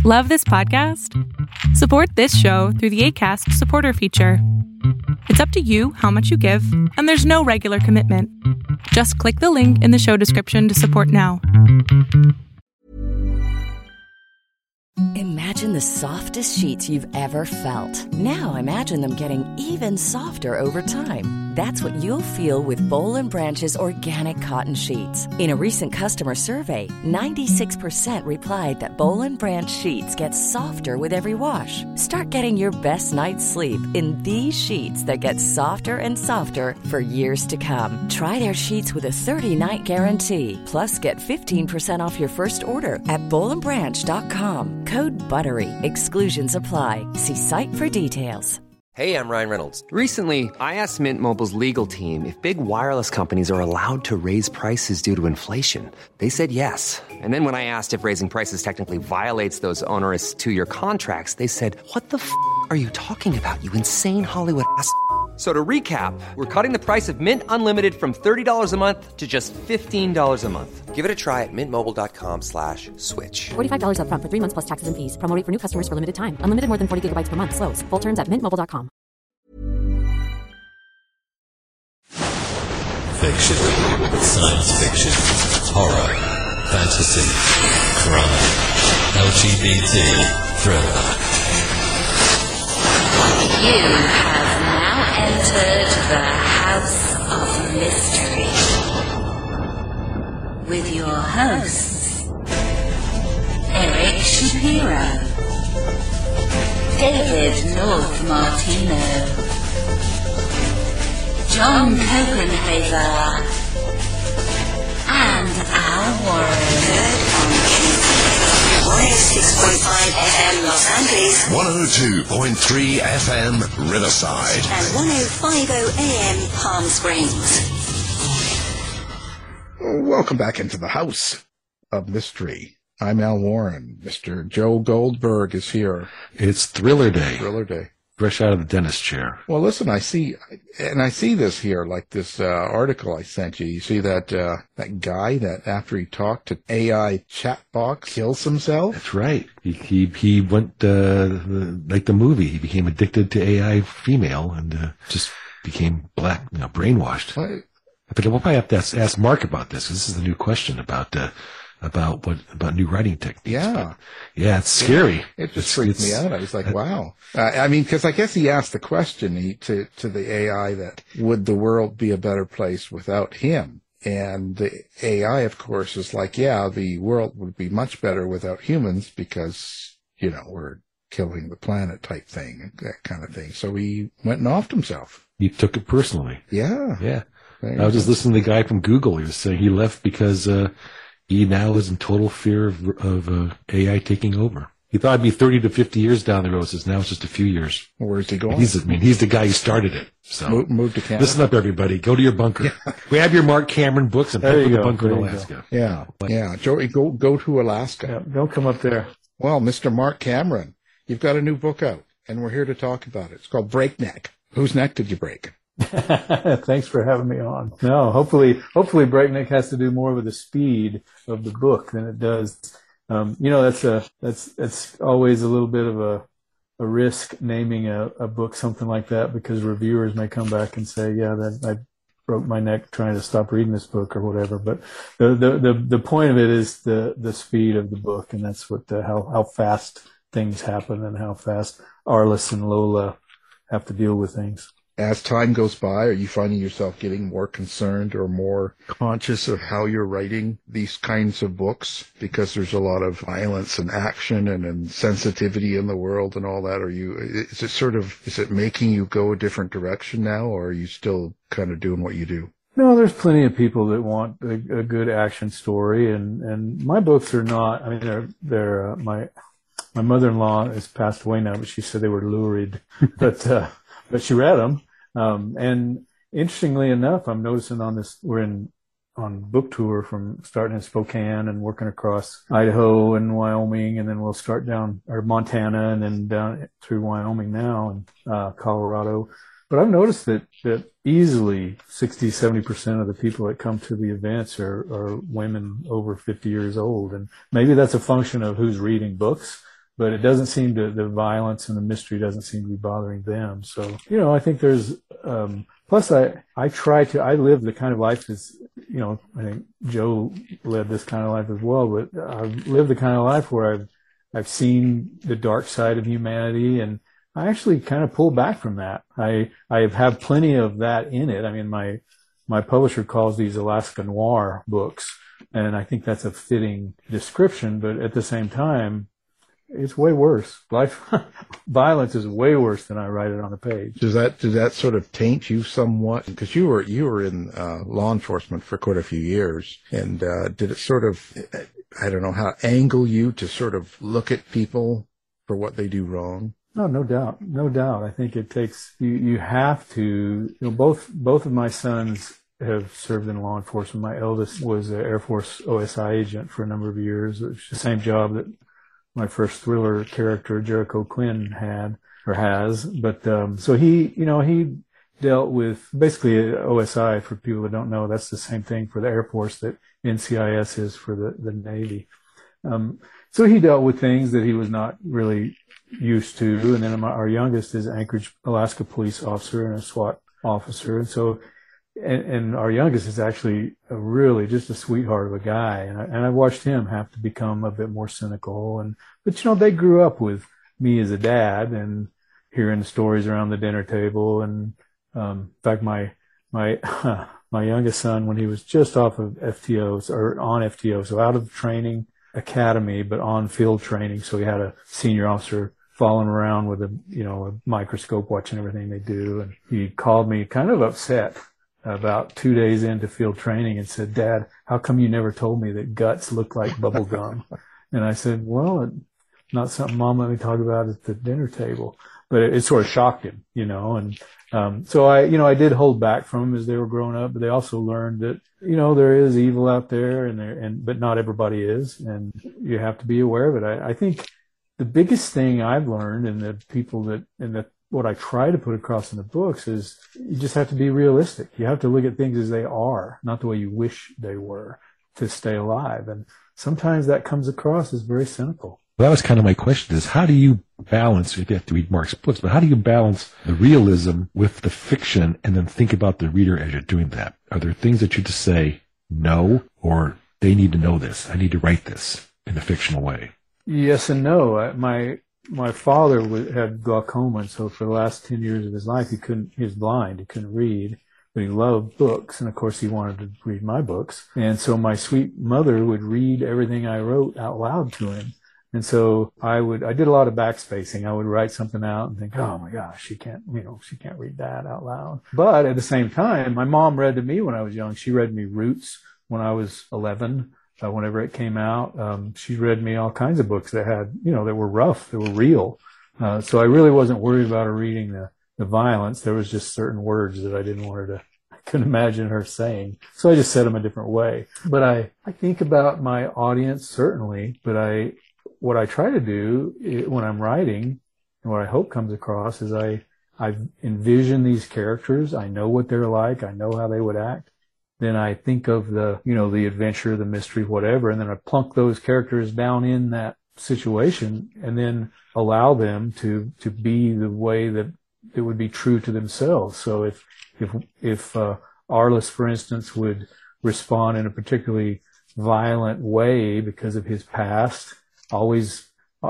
Love this podcast? Support this show through the Acast supporter feature. It's up to you how much you give, and there's no regular commitment. Just click the link in the show description to support now. Imagine the softest sheets you've ever felt. Now imagine them getting even softer over time. That's what you'll feel with Boll & Branch's organic cotton sheets. In a recent customer survey, 96% replied that Boll & Branch sheets get softer with every wash. Start getting your best night's sleep in these sheets that get softer and softer for years to come. Try their sheets with a 30-night guarantee. Plus, get 15% off your first order at bollandbranch.com. Code BUTTERY. Exclusions apply. See site for details. Hey, I'm Ryan Reynolds. Recently, I asked Mint Mobile's legal team if big wireless companies are allowed to raise prices due to inflation. They said yes. And then when I asked if raising prices technically violates those onerous two-year contracts, they said, "What the f*** are you talking about, you insane Hollywood ass?" So to recap, we're cutting the price of Mint Unlimited from $30 a month to just $15 a month. Give it a try at mintmobile.com/switch. $45 up front for 3 months plus taxes and fees. Promo rate for new customers for limited time. Unlimited more than 40 gigabytes per month. Slows full terms at mintmobile.com. Fiction, science fiction, horror, fantasy, crime, LGBT, thriller. You have now entered the House of Mystery with your hosts, Eric Shapiro, David North Martino, John Copenhaver, and Al Warren. Heard on KPFT 106.5 FM Los Angeles, 102.3 FM Riverside, and 105.0 AM Palm Springs. Welcome back into the House of Mystery. I'm Al Warren. Mr. Joe Goldberg is here. It's Thriller Day. Thriller Day. Fresh out of the dentist chair. Well, listen, I see this here, like this article I sent you. You see that guy that after he talked to AI chat box kills himself? That's right. He went like the movie. He became addicted to AI female and just became brainwashed. What? I think we'll probably have to ask Mark about this. This is the new question about new writing techniques. Yeah. Yeah, it's scary. It just freaked me out. I was like, wow. I mean, because I guess he asked the question to the AI that would the world be a better place without him? And the AI, of course, is like, yeah, the world would be much better without humans because, we're killing the planet type thing, that kind of thing. So he went and offed himself. He took it personally. Yeah. Yeah. I was just listening to the guy from Google. He was saying he left because he now is in total fear of AI taking over. He thought it'd be 30 to 50 years down the road. Says now it's just a few years. Where's he going? He's the guy who started it. So move to Canada. Listen up, everybody. Go to your bunker. Yeah. Grab your Mark Cameron books and pick up the bunker in Alaska. Yeah. Yeah. Joey, go to Alaska. Yeah, don't come up there. Well, Mr. Mark Cameron, you've got a new book out, and we're here to talk about it. It's called Breakneck. Whose neck did you break? Thanks for having me on. No, hopefully Breakneck has to do more with the speed of the book than it does. That's always a little bit of a risk naming a book something like that, because reviewers may come back and say, yeah, that I broke my neck trying to stop reading this book or whatever. But the point of it is the speed of the book, and that's what how fast things happen and how fast Arliss and Lola have to deal with things. As time goes by, are you finding yourself getting more concerned or more conscious of how you're writing these kinds of books? Because there's a lot of violence and action and sensitivity in the world and all that. Is it making you go a different direction now, or are you still kind of doing what you do? No, there's plenty of people that want a good action story, and my books are not. I mean, they're my mother-in-law has passed away now, but she said they were lurid, but she read them. And interestingly enough, I'm noticing we're on book tour from starting in Spokane and working across Idaho and Wyoming, and then we'll start Montana and then down through Wyoming now and Colorado. But I've noticed that easily 60-70% of the people that come to the events are women over 50 years old. And maybe that's a function of who's reading books, but it doesn't seem to, the violence and the mystery doesn't seem to be bothering them. So, I think there's, plus I live the kind of life that's, I think Joe led this kind of life as well, but I've lived the kind of life where I've seen the dark side of humanity, and I actually kind of pull back from that. I have plenty of that in it. I mean, my publisher calls these Alaska Noir books, and I think that's a fitting description, but at the same time, it's way worse. Violence is way worse than I write it on a page. Does that sort of taint you somewhat? Because you were in law enforcement for quite a few years, and did it sort of, I don't know, how angle you to sort of look at people for what they do wrong? No, no doubt. I think it takes you have to. Both of my sons have served in law enforcement. My eldest was an Air Force OSI agent for a number of years. It was the same job that my first thriller character, Jericho Quinn, had or has. But so he dealt with basically OSI. For people that don't know, that's the same thing for the Air Force that NCIS is for the Navy. So he dealt with things that he was not really used to. And then our youngest is Anchorage, Alaska police officer and a SWAT officer. And so, and our youngest is actually really just a sweetheart of a guy. And I watched him have to become a bit more cynical. But they grew up with me as a dad and hearing stories around the dinner table. And, in fact, my youngest son, when he was just off of FTO or on FTO, so out of training academy, but on field training. So he had a senior officer following around with a microscope watching everything they do. And he called me kind of upset about 2 days into field training and said, "Dad, how come you never told me that guts look like bubble gum?" And I said, "Well, not something Mom let me talk about at the dinner table." But it sort of shocked him, and so I did hold back from them as they were growing up, but they also learned that, there is evil out there but not everybody is, and you have to be aware of it. I think the biggest thing I've learned and the people what I try to put across in the books is you just have to be realistic. You have to look at things as they are, not the way you wish they were, to stay alive. And sometimes that comes across as very cynical. Well, that was kind of my question, is how do you balance, if you have to read Mark's books, but how do you balance the realism with the fiction and then think about the reader as you're doing that? Are there things that you just say, no, or they need to know this, I need to write this in a fictional way? Yes and no. My father had glaucoma, and so for the last 10 years of his life, he was blind, he couldn't read, but he loved books, and of course he wanted to read my books. And so my sweet mother would read everything I wrote out loud to him. And so I did a lot of backspacing. I would write something out and think, oh my gosh, she can't read that out loud. But at the same time, my mom read to me when I was young. She read me Roots when I was 11. Whenever it came out, she read me all kinds of books that had, that were rough, that were real. So I really wasn't worried about her reading the violence. There was just certain words that I couldn't imagine her saying. So I just said them a different way. But I think about my audience, certainly, but what I try to do when I'm writing, and what I hope comes across, is I envision these characters. I know what they're like. I know how they would act. Then I think of the adventure, the mystery, whatever, and then I plunk those characters down in that situation and then allow them to be the way that it would be true to themselves. So if Arliss, for instance, would respond in a particularly violent way because of his past, always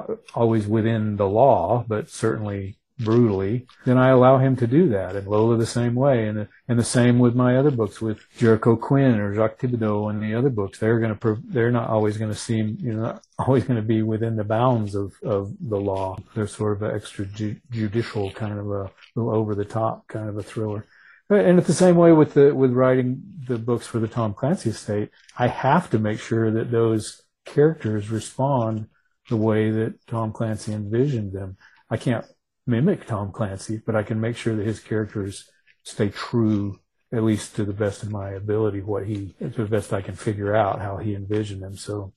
within the law, but certainly brutally, then I allow him to do that. And Lola the same way. And the same with my other books, with Jericho Quinn or Jacques Thibodeau and the other books. They're not always going to seem, not always going to be within the bounds of the law. They're sort of an extrajudicial kind of a little over the top kind of a thriller. And it's the same way with writing the books for the Tom Clancy estate. I have to make sure that those characters respond the way that Tom Clancy envisioned them. I can't mimic Tom Clancy, but I can make sure that his characters stay true, at least to the best of my ability, to the best I can figure out how he envisioned them. So,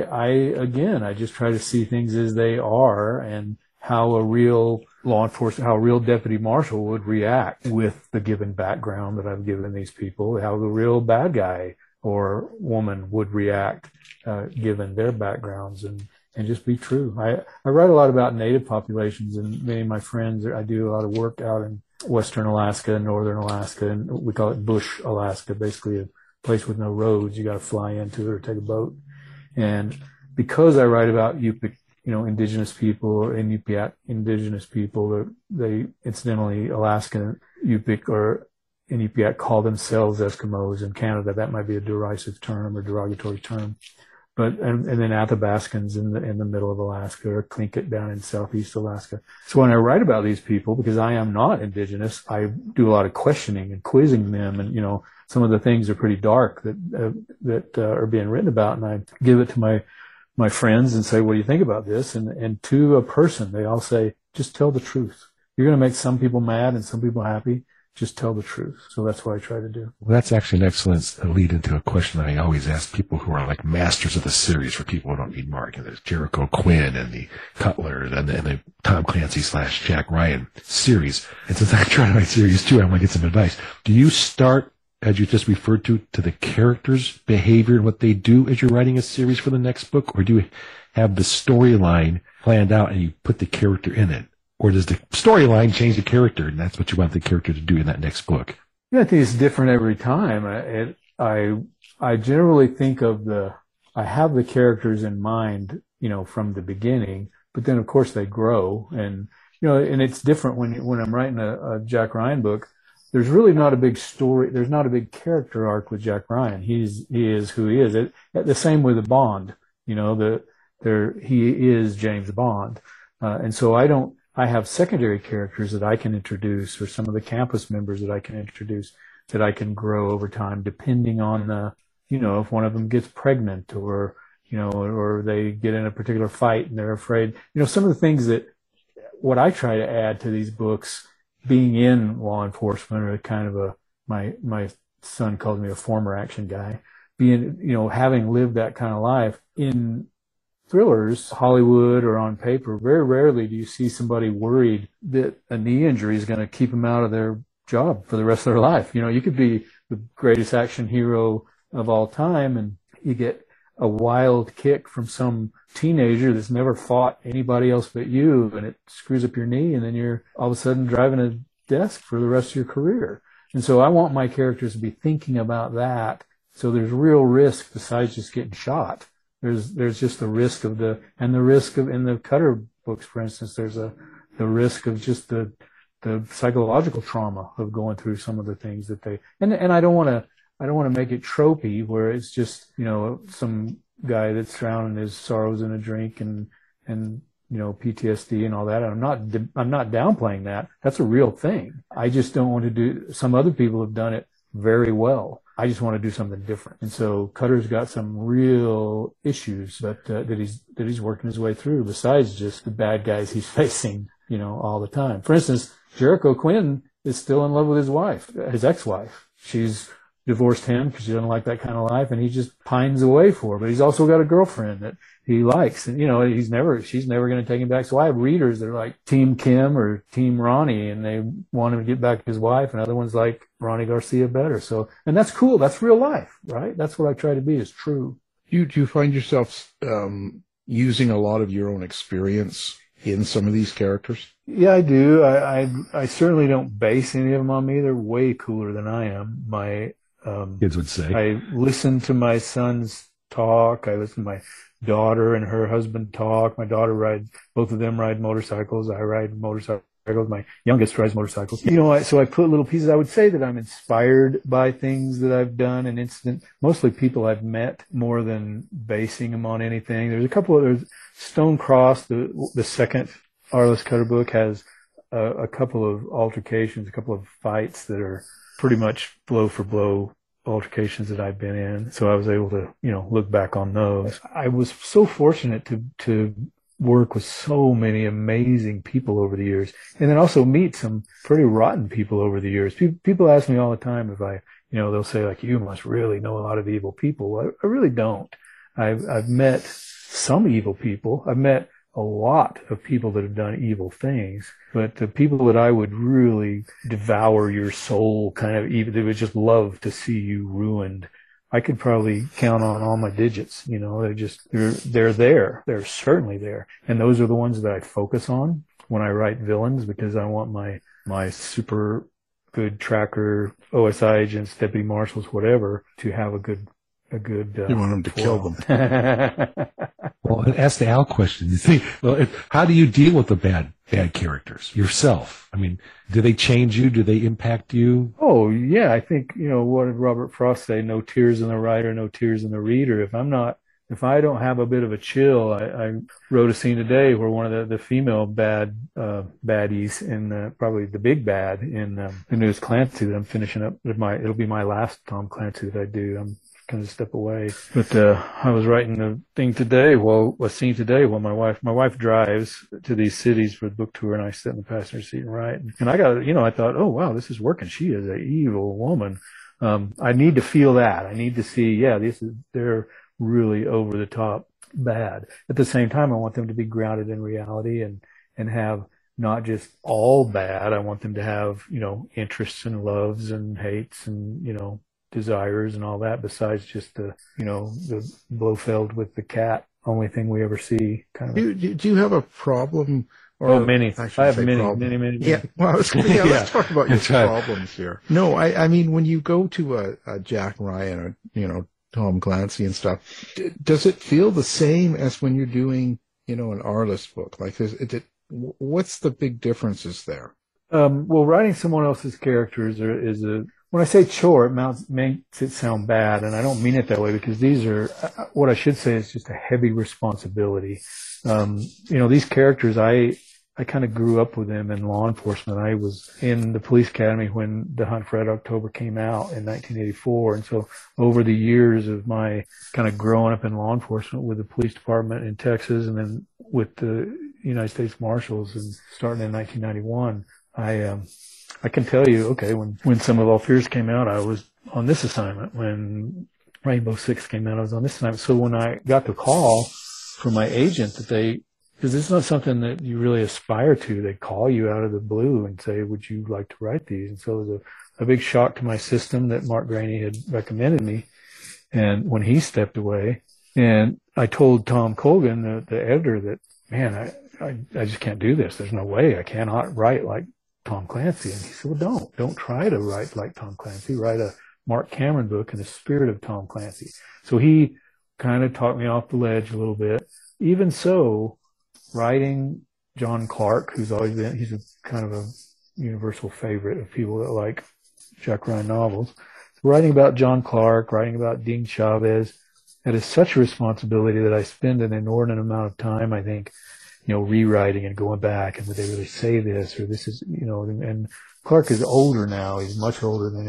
I just try to see things as they are and how a real law enforcement, how a real deputy marshal would react with the given background that I've given these people, how the real bad guy or woman would react, given their backgrounds. And and just be true. I write a lot about native populations, and many of my friends, I do a lot of work out in western Alaska and northern Alaska, and we call it bush Alaska, basically a place with no roads. You got to fly into it or take a boat. And because I write about Yupik, indigenous people, Inupiat indigenous people, they incidentally, Alaska Yupik or Inupiat call themselves Eskimos. In Canada, that might be a derisive term or derogatory term. But, and then Athabascans in the middle of Alaska, or Tlingit down in southeast Alaska. So when I write about these people, because I am not indigenous, I do a lot of questioning and quizzing them, and some of the things are pretty dark that are being written about, and I give it to my friends and say, what do you think about this? And to a person, they all say, just tell the truth. You're going to make some people mad and some people happy. Just tell the truth. So that's what I try to do. Well, that's actually an excellent lead into a question that I always ask people who are like masters of the series for people who don't need Mark. And there's Jericho Quinn and the Cutler and the Tom Clancy / Jack Ryan series. And since I try to write series too, I want to get some advice. Do you start, as you just referred to the characters' behavior and what they do as you're writing a series for the next book? Or do you have the storyline planned out and you put the character in it? Or does the storyline change the character, and that's what you want the character to do in that next book? Yeah, I think it's different every time. I generally think I have the characters in mind, from the beginning, but then of course they grow, and and it's different when I'm writing a Jack Ryan book. There's really not a big story. There's not a big character arc with Jack Ryan. He is who he is. The same with the Bond. He is James Bond, and so I have secondary characters that I can introduce, or some of the campus members that I can introduce, that I can grow over time, depending on if one of them gets pregnant, or or they get in a particular fight and they're afraid. Some of the things that what I try to add to these books, being in law enforcement, or kind of my son calls me a former action guy, being having lived that kind of life in thrillers, Hollywood or on paper, very rarely do you see somebody worried that a knee injury is going to keep them out of their job for the rest of their life. You could be the greatest action hero of all time, and you get a wild kick from some teenager that's never fought anybody else but you, and it screws up your knee, and then you're all of a sudden driving a desk for the rest of your career. And so I want my characters to be thinking about that. So there's real risk besides just getting shot. There's just the risk of in the Cutter books, for instance, there's the risk of just the psychological trauma of going through some of the things that and I don't want to make it tropey where it's just, some guy that's drowning his sorrows in a drink and PTSD and all that. I'm not downplaying that. That's a real thing. I just don't want to do, some other people have done it very well. I just want to do something different. And so Cutter's got some real issues that he's working his way through, besides just the bad guys he's facing, all the time. For instance, Jericho Quinn is still in love with his wife, his ex-wife. She's divorced him because she doesn't like that kind of life, and he just pines away for her. But he's also got a girlfriend that he likes, and she's never going to take him back. So I have readers that are like Team Kim or Team Ronnie, and they want him to get back his wife, and other ones like Ronnie Garcia better. So, and that's cool. That's real life, right? That's what I try to be, is true. Do you find yourself using a lot of your own experience in some of these characters? Yeah, I do. I certainly don't base any of them on me. They're way cooler than I am. My kids would say. I listen to my sons talk. I listen to my daughter and her husband talk. My daughter both of them ride motorcycles. I ride motorcycles. My youngest rides motorcycles. So I put little pieces. I would say that I'm inspired by things that I've done and mostly people I've met, more than basing them on anything. There's Stone Cross, the second Arliss Cutter book, has a couple of altercations, a couple of fights that are pretty much blow for blow altercations that I've been in. So I was able to, look back on those. I was so fortunate to work with so many amazing people over the years, and then also meet some pretty rotten people over the years. People ask me all the time if they'll say, like, you must really know a lot of evil people. I really don't. I've met some evil people. I've met a lot of people that have done evil things, but the people that I would really devour your soul kind of evil, they would just love to see you ruined, I could probably count on all my digits. You know, they're there. They're certainly there. And those are the ones that I focus on when I write villains, because I want my super good tracker, OSI agents, deputy marshals, whatever, to have a good. You want them to kill them. Well, ask the Al question. You see, well, how do you deal with the bad characters yourself? I mean, do they change you? Do they impact you? Oh, yeah. I think, what did Robert Frost say? No tears in the writer, no tears in the reader. If I don't have a bit of a chill, I wrote a scene today where one of the female baddies in probably the big bad in the newest Clancy that I'm finishing up. It'll be my last Tom Clancy that I do. I'm going to step away. But I was writing a scene today while my wife drives to these cities for the book tour, and I sit in the passenger seat and write. And I thought, oh wow, this is working. She is an evil woman. I need to feel that. I need to see, they're really over the top bad. At the same time, I want them to be grounded in reality and have not just all bad. I want them to have, interests and loves and hates and, desires and all that, besides just the Blofeld with the cat, only thing we ever see kind of. Do you have a problem? Many. I have many. Yeah. Well, let's talk about your problems here. No, I mean, when you go to a Jack Ryan or, Tom Clancy and stuff, does it feel the same as when you're doing, an Arliss book? Like, what's the big differences there? Well, writing someone else's characters when I say chore, it makes it sound bad, and I don't mean it that way, because these are, what I should say is just a heavy responsibility. These characters, I kind of grew up with them in law enforcement. I was in the police academy when The Hunt for Red October came out in 1984. And so over the years of my kind of growing up in law enforcement with the police department in Texas and then with the United States Marshals and starting in 1991, I can tell you, okay, when Sum of All Fears came out, I was on this assignment. When Rainbow Six came out, I was on this assignment. So when I got the call from my agent because it's not something that you really aspire to, they call you out of the blue and say, would you like to write these? And so it was a big shock to my system that Mark Graney had recommended me. And when he stepped away, and I told Tom Colgan, the editor, that, man, I just can't do this. There's no way. I cannot write like Tom Clancy. And he said, well, don't try to write like Tom Clancy. Write a Mark Cameron book in the spirit of Tom Clancy. So he kind of talked me off the ledge a little bit. Even so, writing John Clark, he's a kind of a universal favorite of people that like Jack Ryan novels. Writing about John Clark, writing about Dean Chavez, that is such a responsibility that I spend an inordinate amount of time, I think, rewriting and going back, and would they really say this, or this is, and Clark is older now. He's much older than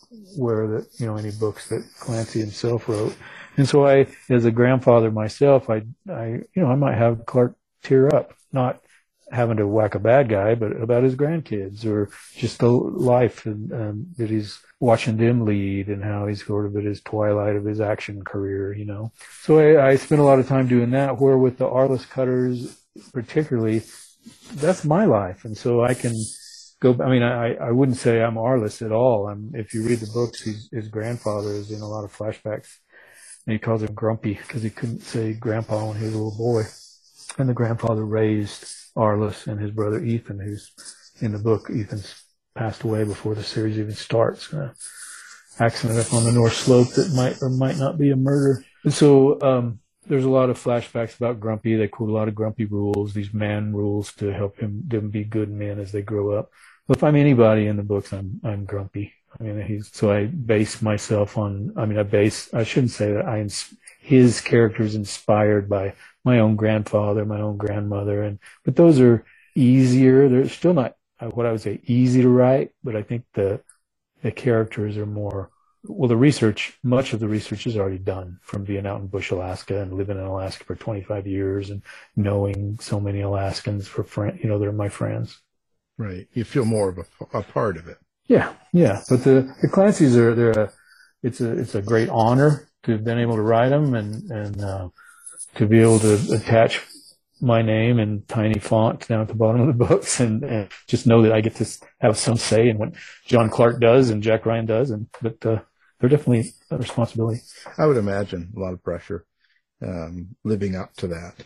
any books that Clancy himself wrote. And so as a grandfather myself, I might have Clark tear up, not having to whack a bad guy, but about his grandkids or just the life and that he's watching them lead and how he's sort of at his twilight of his action career, So I spent a lot of time doing that, where with the Arliss Cutters particularly, that's my life. And so I can go, I wouldn't say I'm Arliss at all. If you read the books, his grandfather is in a lot of flashbacks, and he calls him Grumpy because he couldn't say grandpa when he was a little boy. And the grandfather raised Arliss and his brother Ethan, who's in the book. Ethan's passed away before the series even starts. Accident up on the North Slope that might or might not be a murder. And so there's a lot of flashbacks about Grumpy. They quote a lot of Grumpy rules, these man rules to help them be good men as they grow up. But if I'm anybody in the books, I'm Grumpy. So I base myself on, I shouldn't say that his character is inspired by my own grandfather, my own grandmother, but those are easier. They're still not what I would say easy to write, but I think the characters are more, much of the research is already done from being out in Bush, Alaska and living in Alaska for 25 years and knowing so many Alaskans they're my friends. Right. You feel more of a part of it. Yeah. But the Clancys it's a great honor to have been able to write them and to be able to attach my name in tiny font down at the bottom of the books and just know that I get to have some say in what John Clark does and Jack Ryan does. But they're definitely a responsibility. I would imagine a lot of pressure, living up to that,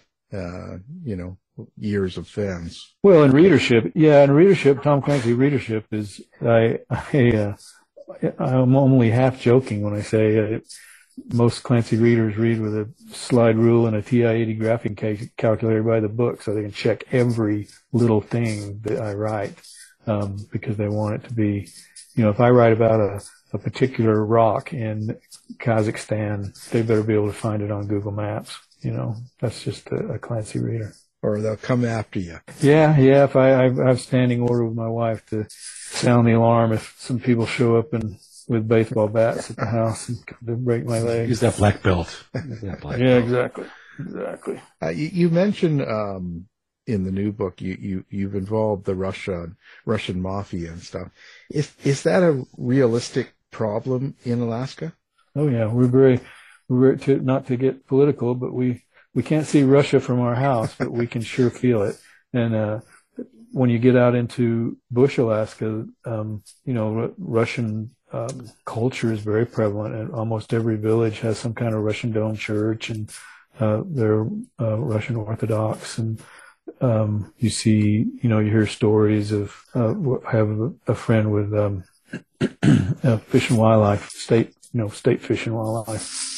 years of fans. Well, in readership, Tom Clancy readership is, I'm only half joking when I say most Clancy readers read with a slide rule and a TI-80 graphing calculator by the book so they can check every little thing that I write, because they want it to be, if I write about a particular rock in Kazakhstan, they better be able to find it on Google Maps. That's just a Clancy reader. Or they'll come after you. Yeah. If I have standing order with my wife to sound the alarm if some people show up with baseball bats at the house and to break my leg. Use that black belt. Yeah, exactly. You mentioned in the new book you've involved the Russian mafia and stuff. Is that a realistic problem in Alaska? Oh yeah, we're not to get political, but we can't see Russia from our house, but we can sure feel it. And when you get out into bush Alaska, Russian culture is very prevalent, and almost every village has some kind of Russian Dome church, and they're Russian Orthodox. And you see, you hear stories of. I have a friend with Fish and Wildlife, state Fish and Wildlife,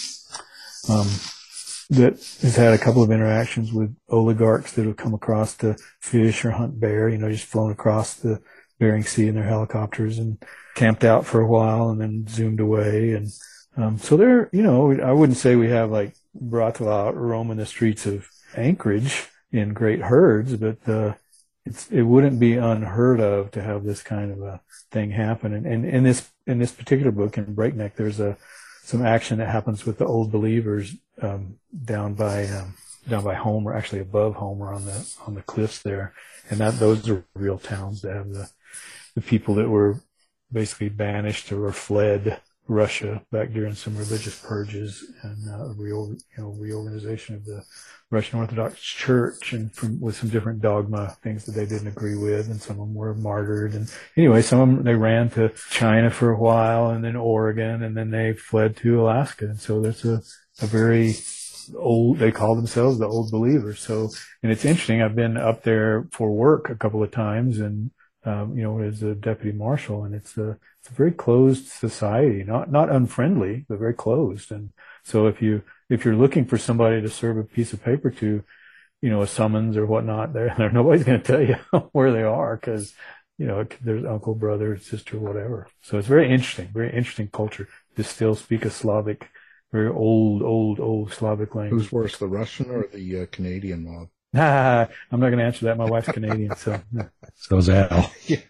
that has had a couple of interactions with oligarchs that have come across to fish or hunt bear. Just flown across the Bering Sea in their helicopters and camped out for a while and then zoomed away. And so there, I wouldn't say we have like Bratva roaming the streets of Anchorage in great herds, but it wouldn't be unheard of to have this kind of a thing happen. And in this particular book, in Breakneck, there's some action that happens with the Old Believers down by Homer, actually above Homer on the cliffs there, and those are real towns that have the people that were basically banished or fled Russia back during some religious purges and reorganization of the Russian Orthodox Church, and with some different dogma things that they didn't agree with, and some of them were martyred. And anyway, some of them, they ran to China for a while, and then Oregon, and then they fled to Alaska. And so there's a very old, they call themselves the Old Believers. So, and it's interesting, I've been up there for work a couple of times, and as a deputy marshal, and it's a very closed society, not unfriendly, but very closed. And so if you're looking for somebody to serve a piece of paper to, a summons or whatnot, nobody's going to tell you where they are, because, there's uncle, brother, sister, whatever. So it's very interesting culture. They still speak a Slavic, very old Slavic language. Who's worse, the Russian or the Canadian mob? I'm not going to answer that. My wife's Canadian, so. So is Al.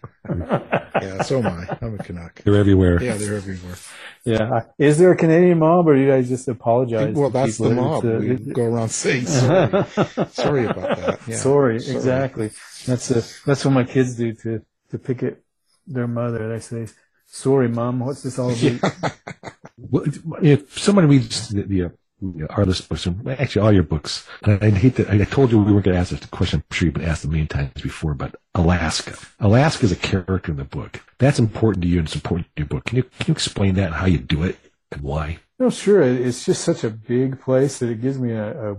Yeah, so am I. I'm a Canuck. They're everywhere. Yeah, they're everywhere. Yeah. Is there a Canadian mob, or do you guys just apologize? Well, that's the mob. We go around saying sorry. Sorry about that. Yeah. Sorry, exactly. That's what my kids do to pick at their mother. They say, "Sorry, Mom, what's this all about?" Yeah. Well, if someone reads our list books, actually all your books, and I hate that I told you we weren't going to ask this question. I'm sure you've been asked a million times before, but Alaska is a character in the book. That's important to you, and it's important to your book. Can you explain that and how you do it and why? No, sure. It's just such a big place that it gives me a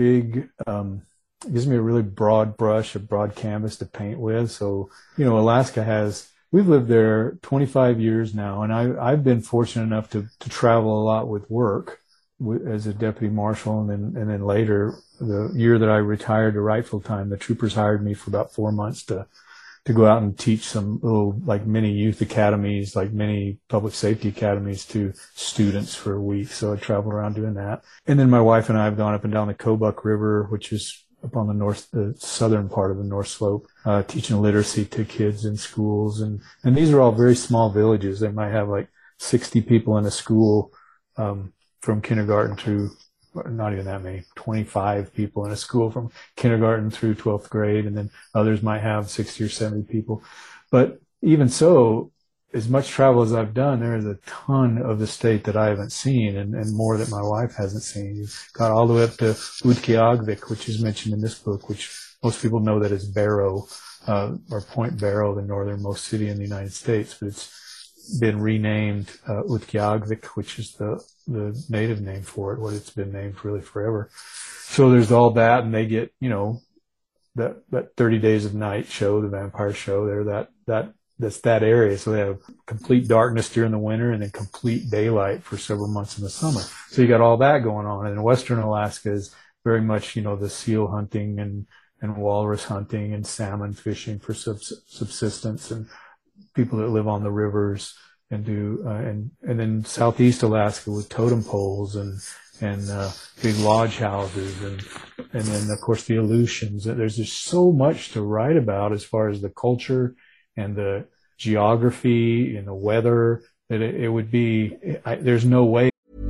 really broad brush, a broad canvas to paint with. So, Alaska we've lived there 25 years now, and I've been fortunate enough to travel a lot with work as a deputy marshal, and then later, the year that I retired to write full time, the troopers hired me for about 4 months to go out and teach some little like mini youth academies, like mini public safety academies to students for a week. So I traveled around doing that. And then my wife and I have gone up and down the Kobuk River, which is up on the southern part of the North Slope, teaching literacy to kids in schools. And these are all very small villages. They might have like 60 people in a school, from kindergarten through, not even that many, 25 people in a school from kindergarten through 12th grade, and then others might have 60 or 70 people. But even so, as much travel as I've done, there is a ton of the state that I haven't seen, and more that my wife hasn't seen. You've got all the way up to Utqiagvik, which is mentioned in this book, which most people know that as Barrow, or Point Barrow, the northernmost city in the United States. But been renamed Utqiagvik, which is the native name for it, what it's been named really forever. So there's all that, and they get, that 30 Days of Night show, the vampire show there, that's that area. So they have complete darkness during the winter and then complete daylight for several months in the summer. So you got all that going on. And Western Alaska is very much, the seal hunting and walrus hunting and salmon fishing for subsistence, and people that live on the rivers and do, and then Southeast Alaska with totem poles and big lodge houses and then of course the Aleutians. There's just so much to write about as far as the culture and the geography and the weather that it would be, there's no way.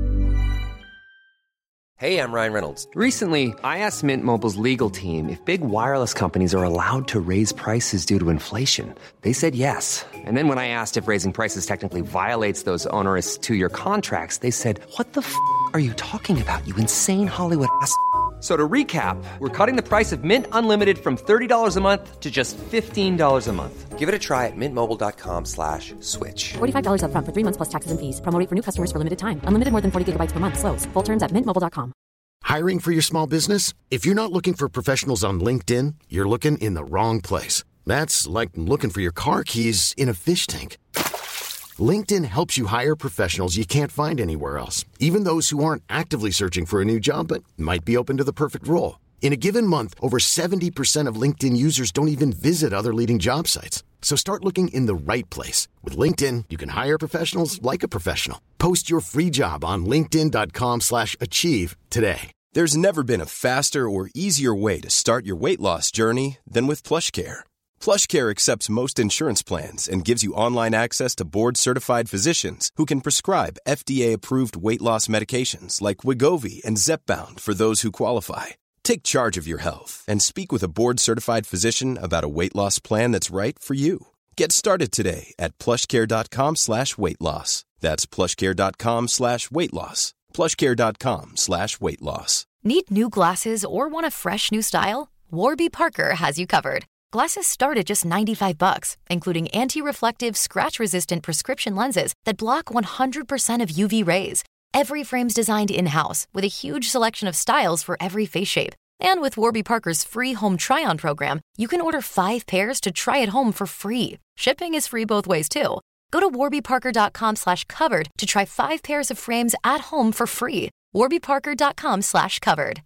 Hey, I'm Ryan Reynolds. Recently, I asked Mint Mobile's legal team if big wireless companies are allowed to raise prices due to inflation. They said yes. And then when I asked if raising prices technically violates those onerous 2-year contracts, they said, "What the f*** are you talking about, you insane Hollywood ass?" So to recap, we're cutting the price of Mint Unlimited from $30 a month to just $15 a month. Give it a try at mintmobile.com/switch. $45 up front for 3 months plus taxes and fees. Promo rate for new customers for limited time. Unlimited more than 40 gigabytes per month. Slows full terms at mintmobile.com. Hiring for your small business? If you're not looking for professionals on LinkedIn, you're looking in the wrong place. That's like looking for your car keys in a fish tank. LinkedIn helps you hire professionals you can't find anywhere else, even those who aren't actively searching for a new job but might be open to the perfect role. In a given month, over 70% of LinkedIn users don't even visit other leading job sites. So start looking in the right place. With LinkedIn, you can hire professionals like a professional. Post your free job on linkedin.com/achieve today. There's never been a faster or easier way to start your weight loss journey than with PlushCare. PlushCare accepts most insurance plans and gives you online access to board-certified physicians who can prescribe FDA-approved weight loss medications like Wegovy and Zepbound for those who qualify. Take charge of your health and speak with a board-certified physician about a weight loss plan that's right for you. Get started today at plushcare.com/weight loss. That's plushcare.com/weight loss. plushcare.com/weight loss. Need new glasses or want a fresh new style? Warby Parker has you covered. Glasses start at just $95, including anti-reflective, scratch-resistant prescription lenses that block 100% of UV rays. Every frame's designed in-house with a huge selection of styles for every face shape. And with Warby Parker's free home try-on program, you can order 5 pairs to try at home for free. Shipping is free both ways, too. Go to warbyparker.com/covered to try 5 pairs of frames at home for free. warbyparker.com/covered.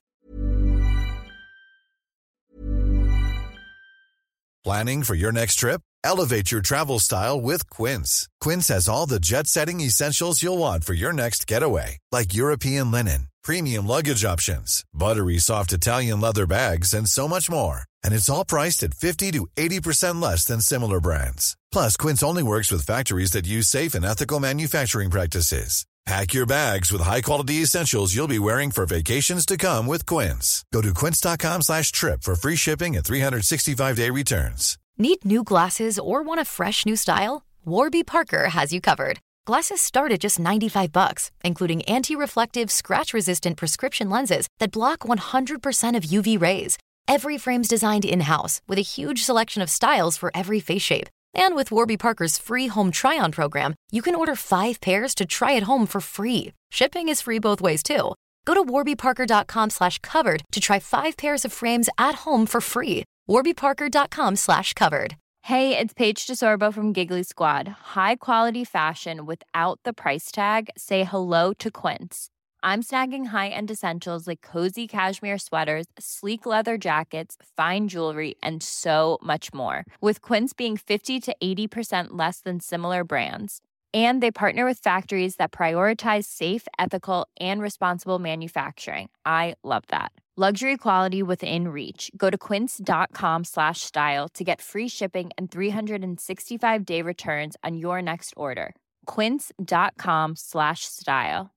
Planning for your next trip? Elevate your travel style with Quince. Quince has all the jet-setting essentials you'll want for your next getaway, like European linen, premium luggage options, buttery soft Italian leather bags, and so much more. And it's all priced at 50 to 80% less than similar brands. Plus, Quince only works with factories that use safe and ethical manufacturing practices. Pack your bags with high-quality essentials you'll be wearing for vacations to come with Quince. Go to quince.com/trip for free shipping and 365-day returns. Need new glasses or want a fresh new style? Warby Parker has you covered. Glasses start at just $95, including anti-reflective, scratch-resistant prescription lenses that block 100% of UV rays. Every frame's designed in-house with a huge selection of styles for every face shape. And with Warby Parker's free home try-on program, you can order 5 pairs to try at home for free. Shipping is free both ways, too. Go to warbyparker.com/covered to try 5 pairs of frames at home for free. warbyparker.com/covered. Hey, it's Paige DeSorbo from Giggly Squad. High quality fashion without the price tag. Say hello to Quince. I'm snagging high-end essentials like cozy cashmere sweaters, sleek leather jackets, fine jewelry, and so much more. With Quince being 50 to 80% less than similar brands. And they partner with factories that prioritize safe, ethical, and responsible manufacturing. I love that. Luxury quality within reach. Go to quince.com/style to get free shipping and 365-day returns on your next order. Quince.com/style.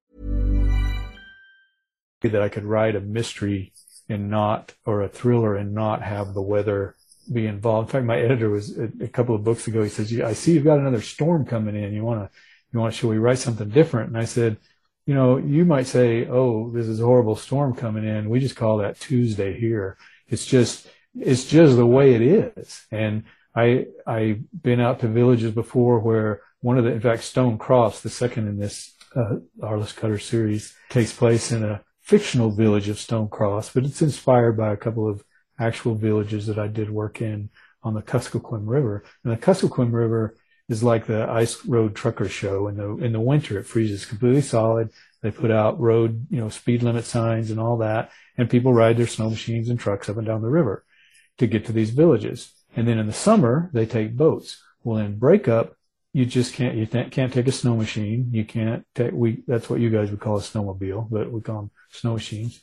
That I could write a mystery and not, or a thriller and not have the weather be involved. In fact, my editor was a couple of books ago. He says, "I see you've got another storm coming in. You want to, should we write something different?" And I said, you might say, "Oh, this is a horrible storm coming in. We just call that Tuesday here. It's just the way it is." And I've been out to villages before where in fact, Stone Cross, the second in this Arliss Cutter series, takes place in a fictional village of Stone Cross, but it's inspired by a couple of actual villages that I did work in on the Kuskokwim River. And the Kuskokwim River is like the ice road trucker show. In the winter, it freezes completely solid. They put out road, speed limit signs and all that, and people ride their snow machines and trucks up and down the river to get to these villages. And then in the summer, they take boats. Well, in Breakup, you can't take a snow machine. You can't take, that's what you guys would call a snowmobile, but we call them snow machines.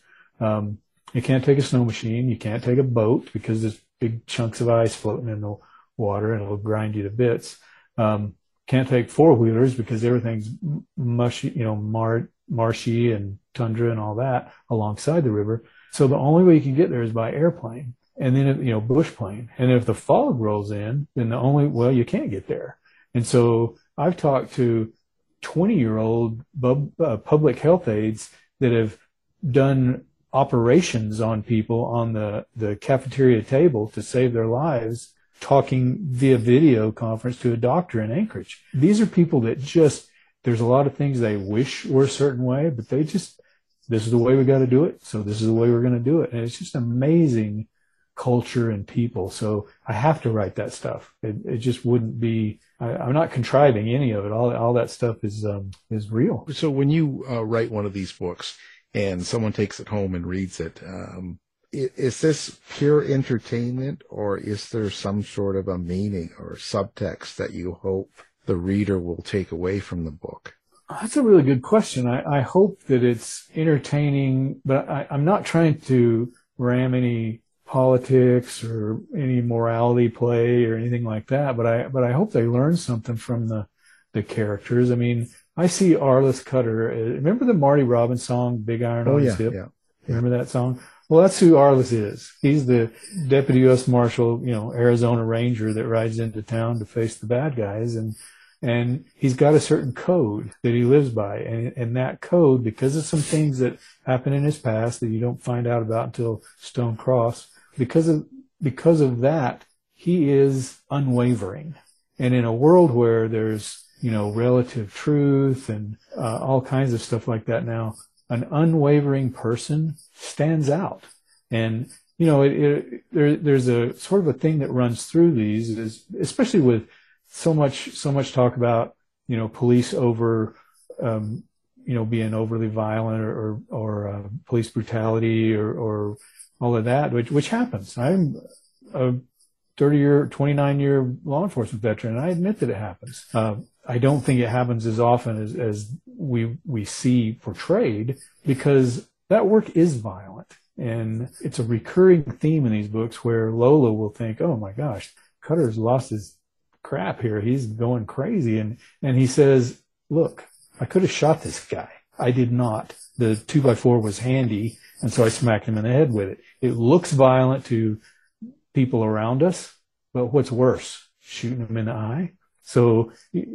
You can't take a snow machine. You can't take a boat because there's big chunks of ice floating in the water and it'll grind you to bits. Can't take four-wheelers because everything's mushy, marshy and tundra and all that alongside the river. So the only way you can get there is by airplane and then, bush plane. And if the fog rolls in, then you can't get there. And so I've talked to 20-year-old public health aides that have done operations on people on the cafeteria table to save their lives, talking via video conference to a doctor in Anchorage. These are people that there's a lot of things they wish were a certain way, but this is the way we got to do it. So this is the way we're going to do it. And it's just amazing culture and people. So I have to write that stuff. It just wouldn't be, I'm not contriving any of it. All that stuff is real. So when you write one of these books and someone takes it home and reads it, is this pure entertainment, or is there some sort of a meaning or subtext that you hope the reader will take away from the book? That's a really good question. I hope that it's entertaining, but I'm not trying to ram any politics or any morality play or anything like that, but I hope they learn something from the characters. I mean, I see Arliss Cutter. Remember the Marty Robbins song, Big Iron on His Hip? Yeah. Remember that song? Well, that's who Arliss is. He's the Deputy U.S. Marshal, Arizona Ranger that rides into town to face the bad guys. And he's got a certain code that he lives by. And that code, because of some things that happen in his past that you don't find out about until Stone Cross, because of that, he is unwavering. And in a world where there's, relative truth and all kinds of stuff like that now, an unwavering person stands out. And, there's a sort of a thing that runs through these, is especially with so much talk about, police being overly violent or police brutality or all of that, which happens. I'm a 29-year law enforcement veteran, and I admit that it happens. I don't think it happens as often as we see portrayed, because that work is violent. And it's a recurring theme in these books where Lola will think, oh my gosh, Cutter's lost his crap here. He's going crazy. And he says, look, I could have shot this guy. I did not. The 2x4 was handy, and so I smacked him in the head with it. It looks violent to people around us, but what's worse, shooting him in the eye? So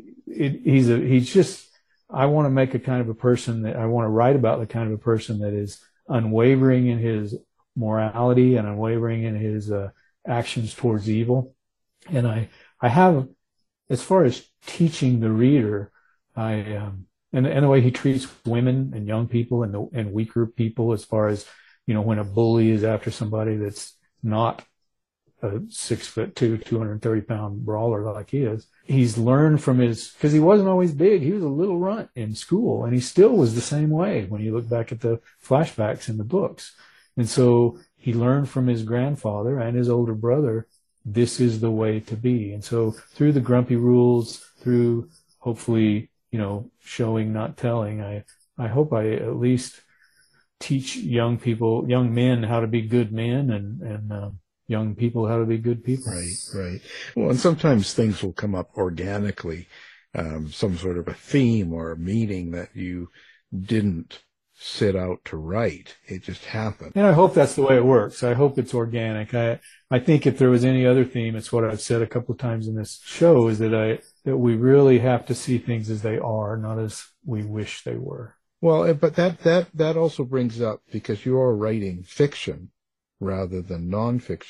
I want to make a kind of a person that I want to write about, the kind of a person that is unwavering in his morality and unwavering in his actions towards evil. And I have, as far as teaching the reader, and the way he treats women and young people and weaker people, as far as, when a bully is after somebody that's not a 6'2", 230-pound brawler like he is. He's learned from because he wasn't always big. He was a little runt in school, and he still was the same way when you look back at the flashbacks in the books. And so he learned from his grandfather and his older brother, this is the way to be. And so through the grumpy rules, through hopefully, showing, not telling, I hope I at least teach young men how to be good men and young people how to be good people. Right. Well, and sometimes things will come up organically, some sort of a theme or a meaning that you didn't set out to write. It just happened. And I hope that's the way it works. I hope it's organic. I think if there was any other theme, it's what I've said a couple of times in this show, is that we really have to see things as they are, not as we wish they were. Well, but that also brings up, because you are writing fiction rather than nonfiction,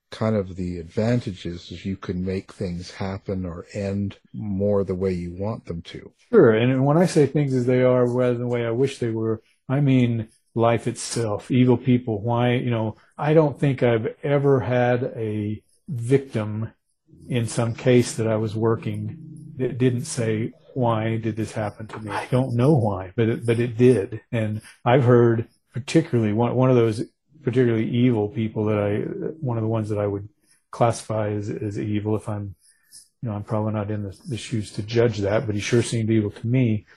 kind of the advantages is you can make things happen or end more the way you want them to. Sure. And when I say things as they are rather than the way I wish they were, I mean life itself, evil people. Why, I don't think I've ever had a victim in some case that I was working that didn't say, why did this happen to me? I don't know why, but it did. And I've heard particularly one of those particularly evil people one of the ones that I would classify as evil, if I'm probably not in the shoes to judge that, but he sure seemed evil to me.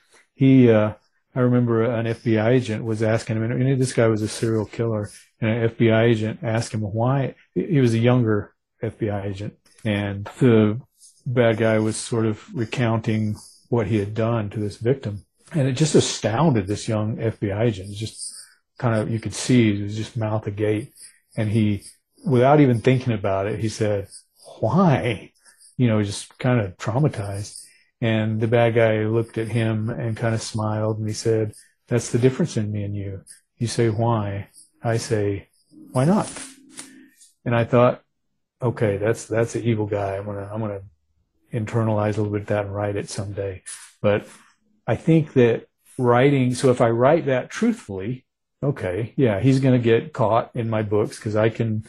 I remember an FBI agent was asking him, and this guy was a serial killer, and an FBI agent asked him why. He was a younger FBI agent, and the bad guy was sort of recounting what he had done to this victim. And it just astounded this young FBI agent. Just kind of, you could see he was just mouth agape. And he, without even thinking about it, he said, why? Just kind of traumatized. And the bad guy looked at him and kind of smiled, and he said, that's the difference in me and you. You say, why? I say, why not? And I thought, okay, that's an evil guy. I'm gonna internalize a little bit of that and write it someday. But I think that writing, so if I write that truthfully, okay, yeah, he's going to get caught in my books because I can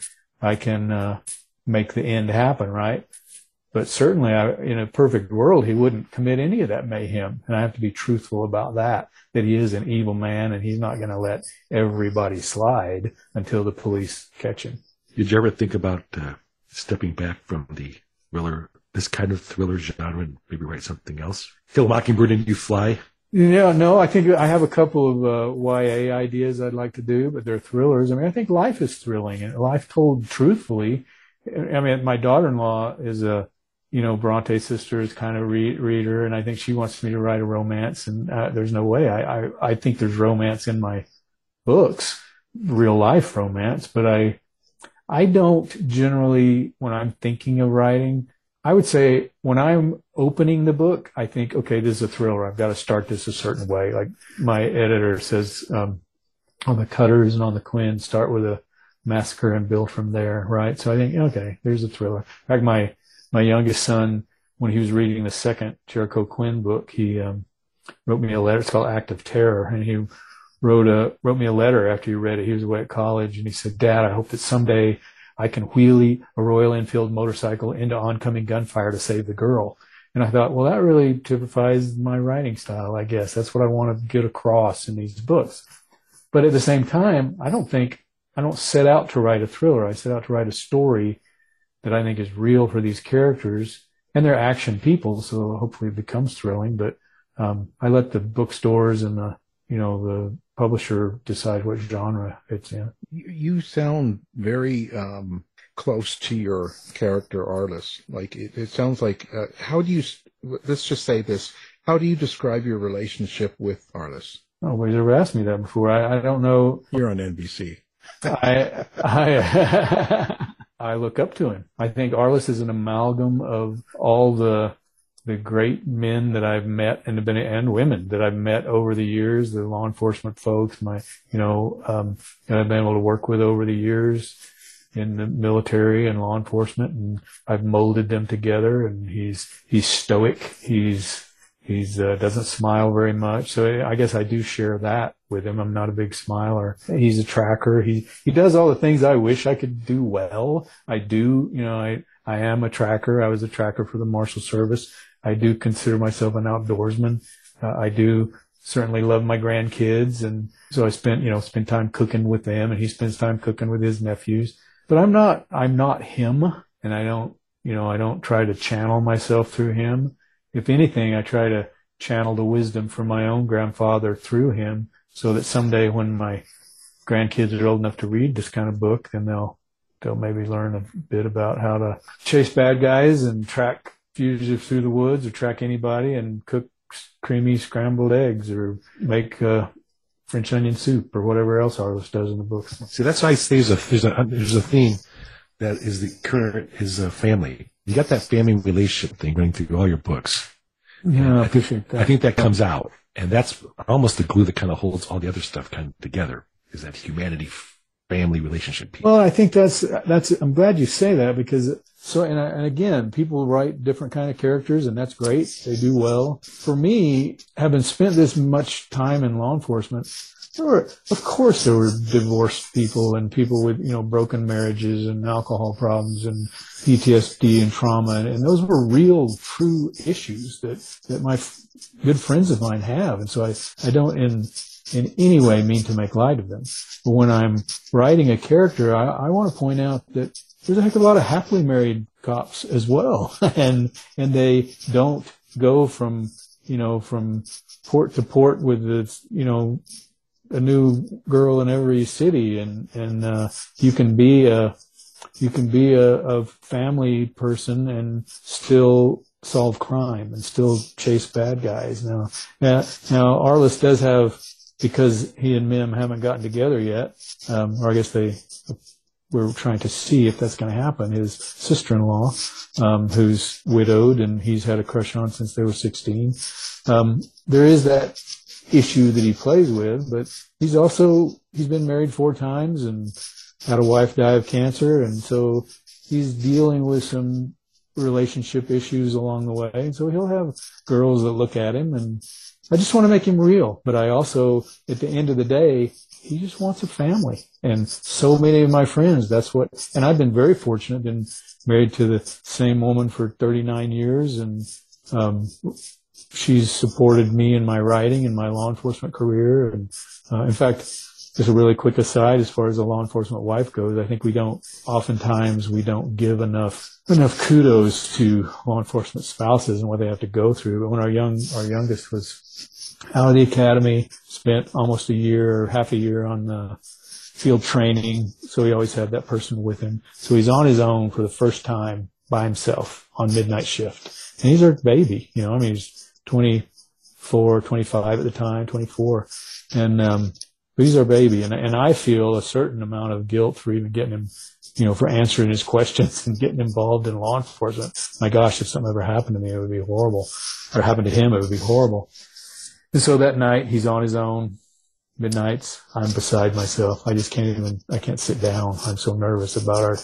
make the end happen, right? But certainly in a perfect world, he wouldn't commit any of that mayhem. And I have to be truthful about that he is an evil man and he's not going to let everybody slide until the police catch him. Did you ever think about stepping back from the thriller, this kind of thriller genre, and maybe write something else? Kill a Mockingbird and You Fly? Yeah, no, I think I have a couple of YA ideas I'd like to do, but they're thrillers. I mean, I think life is thrilling, and life told truthfully. I mean, my daughter-in-law is a, Bronte Sisters kind of reader, and I think she wants me to write a romance, and there's no way. I think there's romance in my books, real life romance, but I don't generally, when I'm thinking of writing, I would say when I'm opening the book, I think, okay, this is a thriller. I've got to start this a certain way. Like my editor says, on the Cutters and on the Quinn, start with a massacre and build from there, right? So I think, okay, there's a thriller. In fact, my youngest son, when he was reading the second Jericho Quinn book, he wrote me a letter. It's called Act of Terror, and he wrote me a letter after he read it. He was away at college, and he said, Dad, I hope that someday I can wheelie a Royal Enfield motorcycle into oncoming gunfire to save the girl. And I thought, well, that really typifies my writing style, I guess. That's what I want to get across in these books. But at the same time, I don't set out to write a thriller. I set out to write a story that I think is real for these characters. And they're action people, so hopefully it becomes thrilling. But I let the bookstores and the publisher decide what genre it's in. You sound very close to your character Arliss. Like it sounds like how do you? Let's just say this: how do you describe your relationship with Arliss? Nobody's ever asked me that before. I don't know. You're on NBC. I look up to him. I think Arliss is an amalgam of all the great men that I've met and women that I've met over the years, the law enforcement folks, that I've been able to work with over the years in the military and law enforcement, and I've molded them together. And he's stoic. He's doesn't smile very much. So I guess I do share that with him. I'm not a big smiler. He's a tracker. He does all the things I wish I could do well. I do, I am a tracker. I was a tracker for the Marshal Service. I do consider myself an outdoorsman. I do certainly love my grandkids. And so I spend time cooking with them, and he spends time cooking with his nephews. But I'm not him, and I don't try to channel myself through him. If anything, I try to channel the wisdom from my own grandfather through him, so that someday when my grandkids are old enough to read this kind of book, then they'll maybe learn a bit about how to chase bad guys and track fugitives through the woods, or track anybody and cook creamy scrambled eggs, or make French onion soup, or whatever else Arliss does in the books. See, that's why I say there's a theme that is a family. You got that family relationship thing running through all your books. Yeah, I appreciate that. I think that comes out, and that's almost the glue that kind of holds all the other stuff kind of together, is that humanity family relationship people. Well, I think that's, I'm glad you say that because and again, people write different kind of characters and that's great. They do well. For me, having spent this much time in law enforcement, of course there were divorced people and people with, broken marriages and alcohol problems and PTSD and trauma. And those were real, true issues that my good friends of mine have. And so I don't in any way mean to make light of them. But when I'm writing a character, I want to point out that there's a heck of a lot of happily married cops as well. and they don't go from port to port with a new girl in every city. And you can be a family person and still solve crime and still chase bad guys. Now Arliss does have, because he and Mim haven't gotten together yet, or I guess we're trying to see if that's going to happen. His sister-in-law, who's widowed and he's had a crush on since they were 16. There is that issue that he plays with, but he's been married 4 times and had a wife die of cancer. And so he's dealing with some relationship issues along the way. And so he'll have girls that look at him, and I just want to make him real. But I also, at the end of the day, he just wants a family. And so many of my friends, and I've been very fortunate, been married to the same woman for 39 years. And, she's supported me in my writing and my law enforcement career. And, in fact, just a really quick aside, as far as a law enforcement wife goes, I think oftentimes we don't give enough kudos to law enforcement spouses and what they have to go through. But when our youngest was out of the academy, spent almost half a year on field training. So he always had that person with him. So he's on his own for the first time by himself on midnight shift. And he's our baby, he's 24, 25 at the time, 24. And, he's our baby. And I feel a certain amount of guilt for even getting him, for answering his questions and getting involved in law enforcement. My gosh, if something ever happened to me, it would be horrible. Or happened to him, it would be horrible. And so that night, he's on his own. Midnights, I'm beside myself. I can't sit down. I'm so nervous about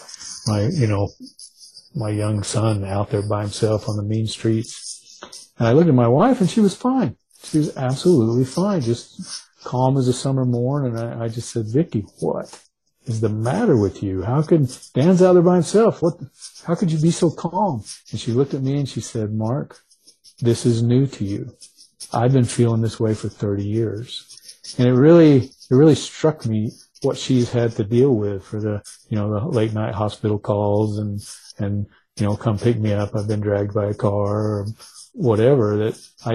my young son out there by himself on the mean streets. And I looked at my wife and she was fine. She was absolutely fine, just calm as a summer morn. And I just said, Vicky, what is the matter with you? Dan's out there by himself. How could you be so calm? And she looked at me and she said, Mark, this is new to you. I've been feeling this way for 30 years. And it really struck me what she's had to deal with for the late night hospital calls and come pick me up. I've been dragged by a car or whatever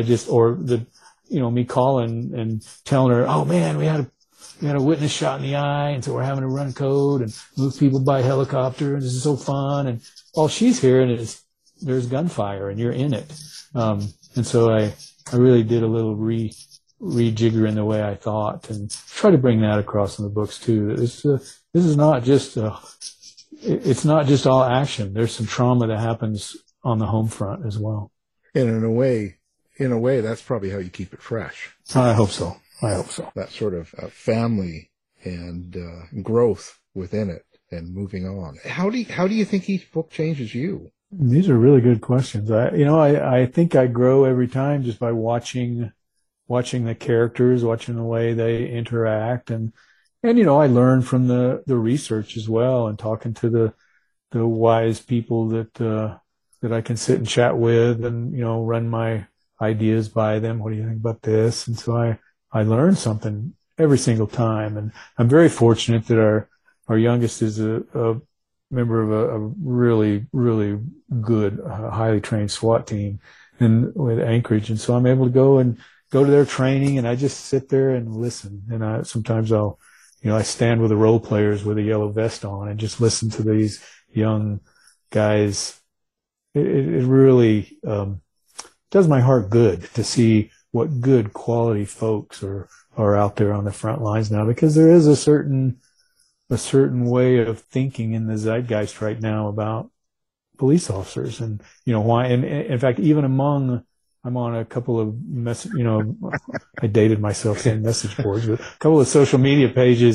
me calling and telling her, oh man, we had a witness shot in the eye. And so we're having to run code and move people by helicopter. And this is so fun. And all she's hearing is there's gunfire and you're in it. And so I really did a little rejigger in the way I thought and try to bring that across in the books too. This is not just it's not just all action. There's some trauma that happens on the home front as well. And in a way, that's probably how you keep it fresh. I hope so. That sort of family and growth within it and moving on. How do you think each book changes you? These are really good questions. I think I grow every time just by watching the characters, watching the way they interact, and I learn from the research as well, and talking to the wise people that I can sit and chat with, and run my ideas by them. What do you think about this? And so I learn something every single time, and I'm very fortunate that our youngest is a member of a really, really good, highly trained SWAT team with Anchorage. And so I'm able to go to their training, and I just sit there and listen. And sometimes I stand with the role players with a yellow vest on and just listen to these young guys. It really, does my heart good to see what good quality folks are out there on the front lines now, because there is a certain way of thinking in the zeitgeist right now about police officers and, why. And in fact, even I'm on a couple of I dated myself saying message boards, but a couple of social media pages,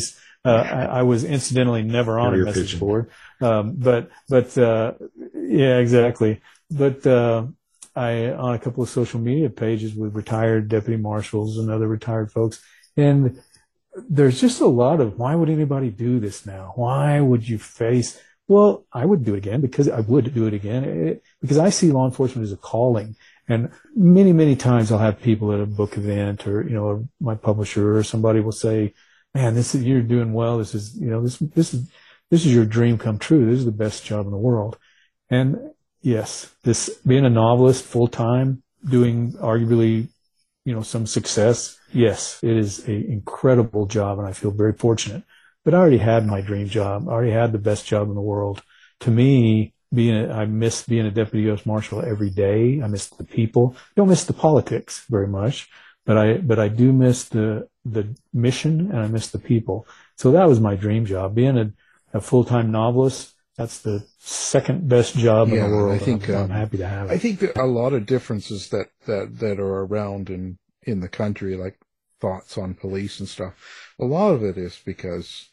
I was incidentally never on a message board. Yeah, exactly. But I on a couple of social media pages with retired deputy marshals and other retired folks, and there's just a lot of, why would anybody do this now? Why would you face? Well, I would do it again because I see law enforcement as a calling. And many, many times I'll have people at a book event or, my publisher or somebody will say, man, you're doing well. This is your dream come true. This is the best job in the world. And yes, this being a novelist full time, doing arguably, some success. Yes, it is an incredible job and I feel very fortunate, but I already had my dream job. I already had the best job in the world. To me, I miss being a deputy U.S. Marshal every day. I miss the people. Don't miss the politics very much, but I do miss the mission and I miss the people. So that was my dream job. Being a full-time novelist, that's the second best job in the world. I think I'm happy to have it. I think that a lot of differences that are around in the country, like thoughts on police and stuff, a lot of it is because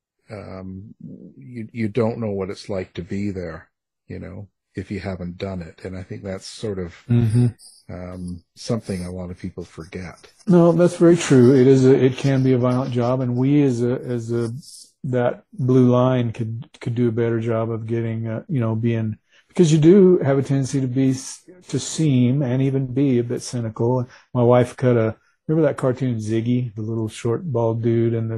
you don't know what it's like to be there, if you haven't done it. And I think that's sort of something a lot of people forget. No, that's very true. It can be a violent job, and we as that blue line could do a better job of getting being, because you do have a tendency to seem and even be a bit cynical. My wife remember that cartoon Ziggy, the little short bald dude in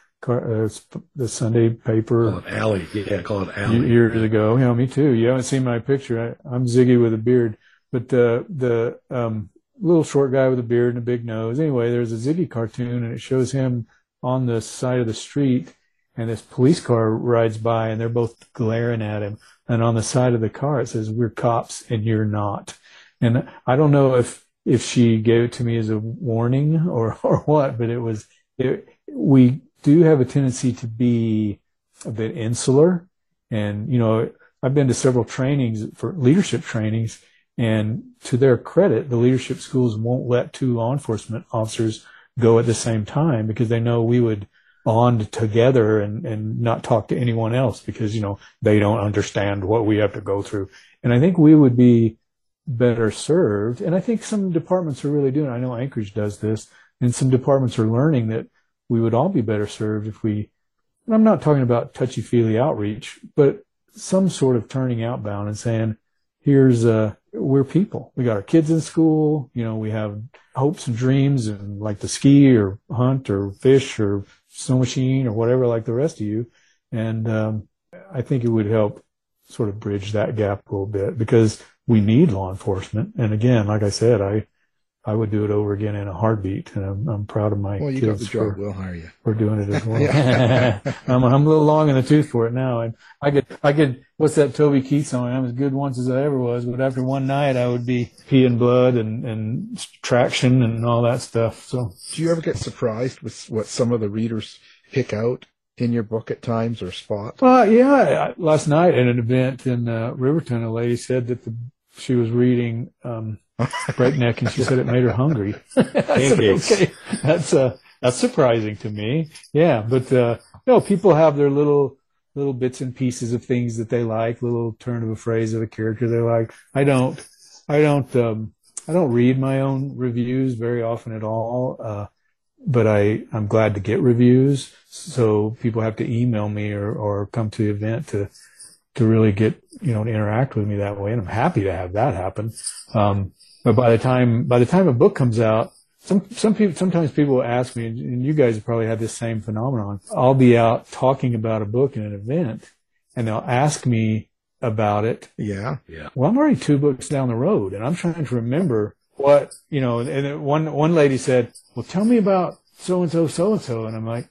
the Sunday paper? Call it Allie. Years ago. Me too. You haven't seen my picture. I'm Ziggy with a beard, but the little short guy with a beard and a big nose. Anyway, there's a Ziggy cartoon and it shows him on the side of the street and this police car rides by and they're both glaring at him. And on the side of the car, it says, "We're cops and you're not." And I don't know if she gave it to me as a warning or what, but we do have a tendency to be a bit insular. And, I've been to several trainings for leadership trainings, and to their credit, the leadership schools won't let two law enforcement officers go at the same time because they know we would bond together and not talk to anyone else because, they don't understand what we have to go through. And I think we would be better served. And I think some departments are really doing it. I know Anchorage does this, and some departments are learning that we would all be better served if and I'm not talking about touchy-feely outreach, but some sort of turning outbound and saying, we're people. We got our kids in school, we have hopes and dreams and like to ski or hunt or fish or snow machine or whatever like the rest of you. And I think it would help sort of bridge that gap a little bit because we need law enforcement. And again, like I said, I would do it over again in a heartbeat, and I'm proud of my kids. Got the job. We'll hire you. For doing it as well. I'm a little long in the tooth for it now, and I could. What's that Toby Keith song? I'm as good once as I ever was, but after one night, I would be peeing blood and traction and all that stuff. So, do you ever get surprised with what some of the readers pick out in your book at times or spot? Well, yeah. Last night at an event in Riverton, a lady said that she was reading. Breakneck, and she said it made her hungry. I said, okay, that's surprising to me. Yeah, but people have their little bits and pieces of things that they like, little turn of a phrase of a character they like. I don't read my own reviews very often at all, but I'm glad to get reviews. So people have to email me or come to the event to really get to interact with me that way, and I'm happy to have that happen. But by the time a book comes out, sometimes people will ask me, and you guys probably have this same phenomenon. I'll be out talking about a book in an event, and they'll ask me about it. Yeah. Well, I'm already 2 books down the road, and I'm trying to remember what And then one lady said, "Well, tell me about so and so," and I'm like,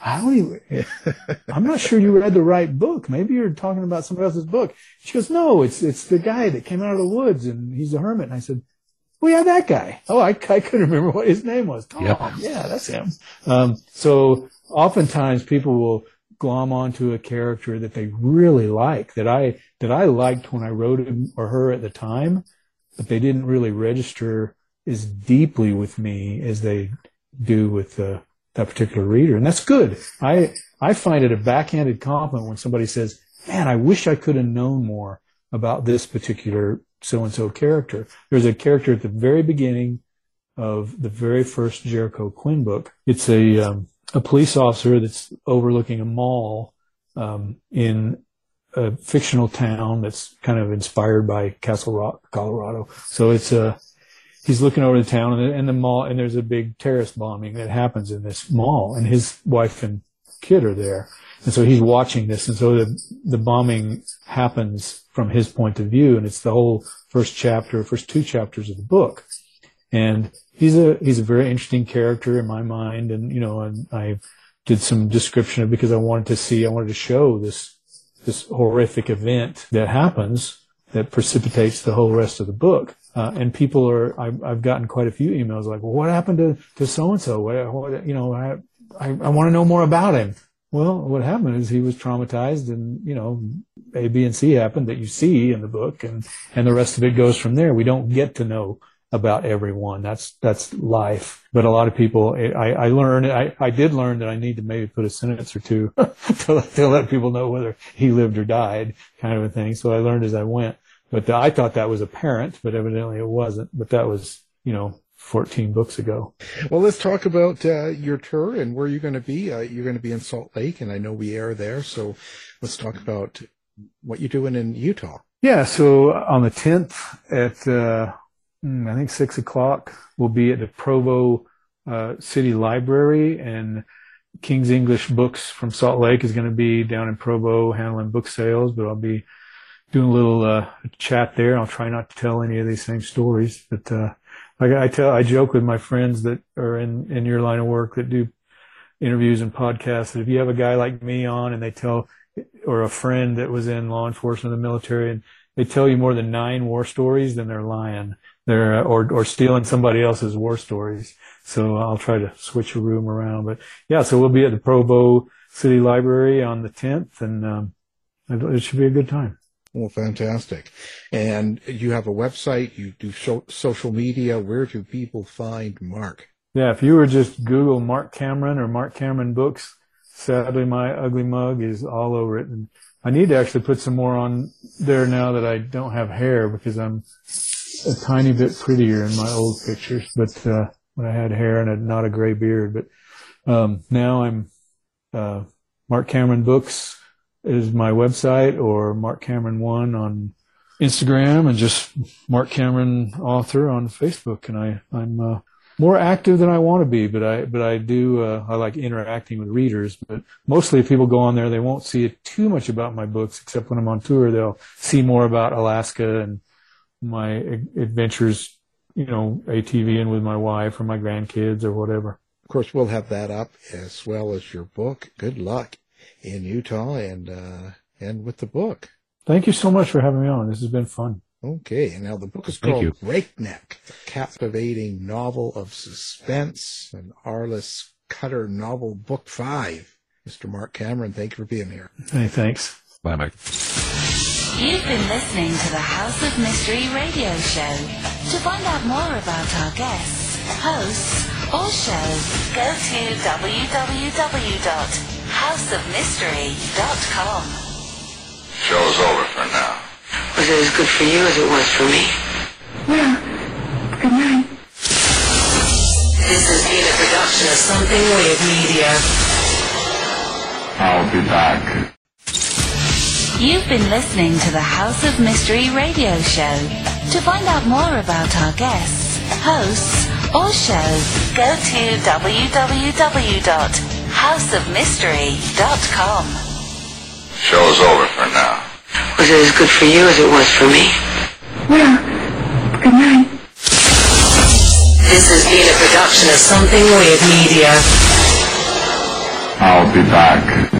I'm not sure you read the right book. Maybe you're talking about somebody else's book. She goes, "No, it's the guy that came out of the woods and he's a hermit." And I said, "Well, yeah, that guy." Oh, I couldn't remember what his name was. Tom. Yep. Yeah, that's him. So oftentimes people will glom onto a character that they really like, that I liked when I wrote him or her at the time, but they didn't really register as deeply with me as they do with the particular reader. And that's good. I find it a backhanded compliment when somebody says, man, I wish I could have known more about this particular so-and-so character. There's a character at the very beginning of the very first Jericho Quinn book. It's a police officer that's overlooking a mall in a fictional town that's kind of inspired by Castle Rock, Colorado. So it's he's looking over the town and the mall, and there's a big terrorist bombing that happens in this mall, and his wife and kid are there. And so he's watching this, and so the bombing happens from his point of view, and it's the whole first two chapters of the book. And he's a very interesting character in my mind, and and I did some description of it because I wanted to show this horrific event that happens that precipitates the whole rest of the book. And people I've gotten quite a few emails like, well, what happened to so-and-so? I want to know more about him. Well, what happened is he was traumatized, and, A, B, and C happened that you see in the book, and the rest of it goes from there. We don't get to know about everyone. That's life. But a lot of people, I did learn that I need to maybe put a sentence or two to let people know whether he lived or died, kind of a thing. So I learned as I went. But I thought that was apparent, but evidently it wasn't. But that was, 14 books ago. Well, let's talk about your tour and where you're going to be. You're going to be in Salt Lake, and I know we air there. So let's talk about what you're doing in Utah. Yeah, so on the 10th at, I think 6 o'clock, we'll be at the Provo City Library, and King's English Books from Salt Lake is going to be down in Provo handling book sales, but I'll be doing a little chat there. I'll try not to tell any of these same stories, but I joke with my friends that are in your line of work that do interviews and podcasts that if you have a guy like me on and they tell, or a friend that was in law enforcement or the military, and they tell you more than 9 war stories, then they're lying. They're or stealing somebody else's war stories. So I'll try to switch a room around. But yeah, so we'll be at the Provo City Library on the 10th, and it should be a good time. Well, fantastic. And you have a website, you do social media. Where do people find Mark? Yeah, if you were just Google Mark Cameron or Mark Cameron Books, sadly my ugly mug is all over it. And I need to actually put some more on there now that I don't have hair, because I'm a tiny bit prettier in my old pictures, but when I had hair and not a gray beard. But now I'm Mark Cameron Books is my website, or Mark Cameron 1 on Instagram, and just Mark Cameron Author on Facebook. And I'm more active than I want to be, but I do I like interacting with readers. But mostly if people go on there, they won't see too much about my books, except when I'm on tour. They'll see more about Alaska and my adventures, ATVing with my wife or my grandkids or whatever. Of course, we'll have that up, as well as your book. Good luck in Utah and with the book. Thank you so much for having me on. This has been fun. Okay, and now the book is called Breakneck, a captivating novel of suspense, an Arliss Cutter novel, Book 5. Mr. Mark Cameron, thank you for being here. Hey, thanks. Bye, Mike. You've been listening to the House of Mystery radio show. To find out more about our guests, hosts, or shows, go to www.houseofmystery.com. Show's over for now. Was it as good for you as it was for me? Well, good night. This has been a production of Something Weird Media. I'll be back. You've been listening to the House of Mystery radio show. To find out more about our guests, hosts, or shows, go to www.houseofmystery.com. Show's over for now. Was it as good for you as it was for me? Well, good night. This has been a production of Something Weird Media. I'll be back.